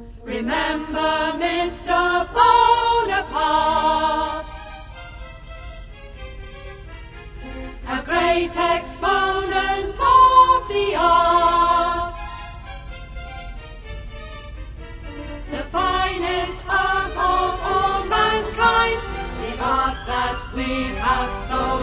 Remember Mr. Bonaparte, a great exponent of the arts, the finest art of all mankind, the art that we have so